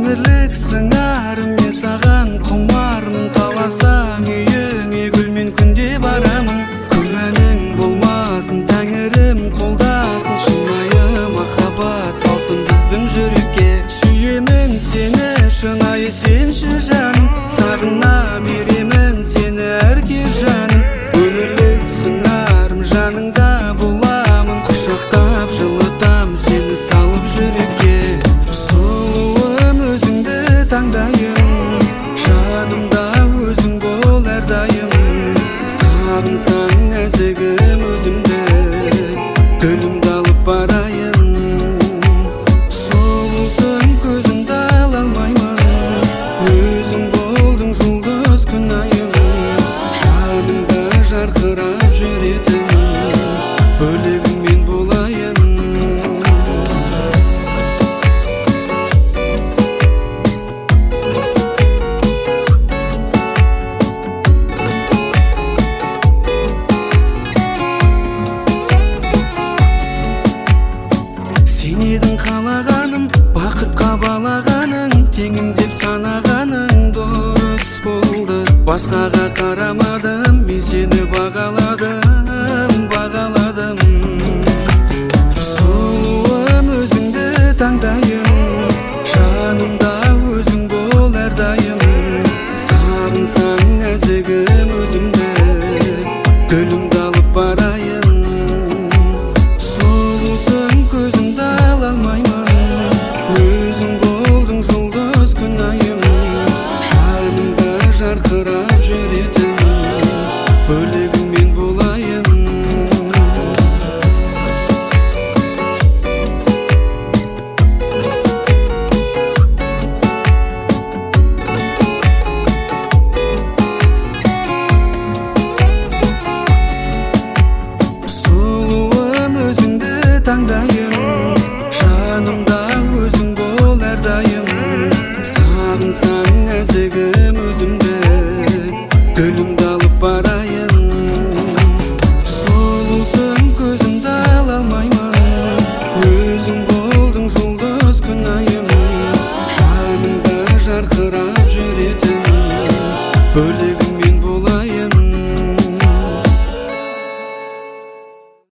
өмірлік сыңарым, мен саған құмармын. Қаласаң үйіңе гүлмен күнде барамын. Күмәнің болмасын, тәңірім қолдасын. Шынайы махаббат салсын біздің жүрекке. Сүйемін сені шынайы, сенші жаным. Сағына беремін сені әрке жаным. Өмірлік сыңарым, жаныңда боламын. Құшақтап жылытам сені салып жүрекке. Сұлуым, өзіңді таңдайым, жанымда өзің бол әрдайым. Сағынсаң нәзігім өзімді, гүлімді алып барайын. Сұлусың, көзімді ала алмаймын. Өзің болдың жұлдыз күн айым, жанымда жарқырап жүретін, бөлегің мен болайын. Сен едің қалағаным, бақытқа балағаның. Теңім деп санағаның дұрыс болды. Басқаға қарамадым, мен сені бағаладым, бағаладым. Сұлуым, өзіңді таңдайым, жанымда өзің бол әрдайым. Сағынсаң нәзігім өзімді, гүлімді алып барайын. Сұлусың, көзімді ала алмаймын. Өзің болдың жұлдыз күн айым, жанымда жарқырап жүретін, бөлегің мен болайын. Сұлуым, өзіңді таңдайым, жанымда өзің бол әрдайым. Сағынсаң нәзігім өзімді, гүлімді алып барайын. Сұлусың, көзімді ала алмаймын. Өзің болдың жұлдыз күн айым, жанымда жарқырап жүретін, бөлегің